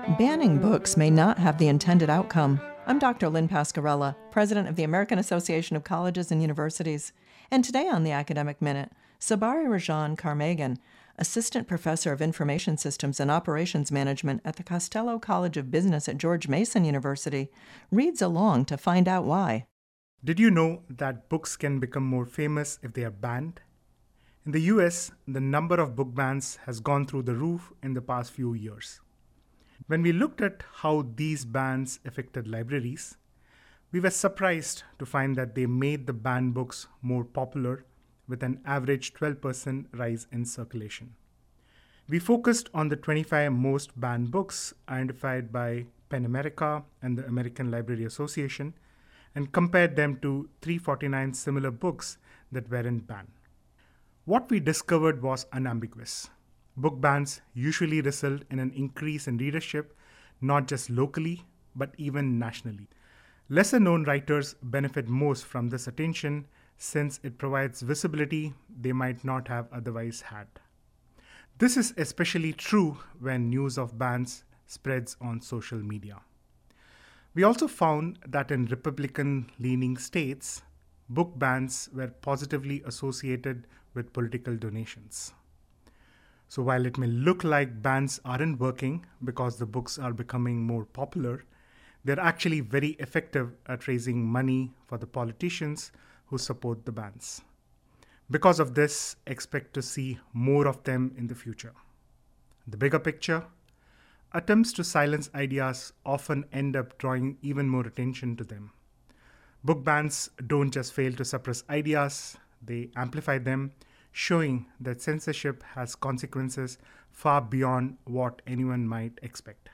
Banning books may not have the intended outcome. I'm Dr. Lynn Pascarella, president of the American Association of Colleges and Universities. And today on the Academic Minute, Sabari Rajan Karmagan, assistant professor of information systems and operations management at the Costello College of Business at George Mason University, reads along to find out why. Did you know that books can become more famous if they are banned? In the US, the number of book bans has gone through the roof in the past few years. When we looked at how these bans affected libraries, we were surprised to find that they made the banned books more popular, with an average 12% rise in circulation. We focused on the 25 most banned books identified by PEN America and the American Library Association and compared them to 349 similar books that weren't banned. What we discovered was unambiguous. Book bans usually result in an increase in readership, not just locally, but even nationally. Lesser-known writers benefit most from this attention since it provides visibility they might not have otherwise had. This is especially true when news of bans spreads on social media. We also found that in Republican-leaning states, book bans were positively associated with political donations. So while it may look like bans aren't working because the books are becoming more popular, they're actually very effective at raising money for the politicians who support the bans. Because of this, expect to see more of them in the future. The bigger picture, attempts to silence ideas often end up drawing even more attention to them. Book bans don't just fail to suppress ideas, they amplify them, showing that censorship has consequences far beyond what anyone might expect.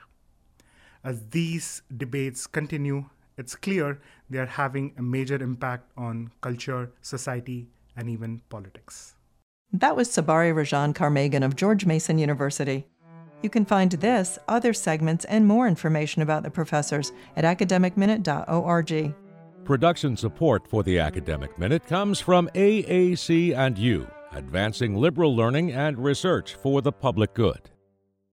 As these debates continue, it's clear they are having a major impact on culture, society, and even politics. That was Sabari Rajan Karmagan of George Mason University. You can find this, other segments, and more information about the professors at academicminute.org. Production support for the Academic Minute comes from AAC&U, advancing liberal learning and research for the public good.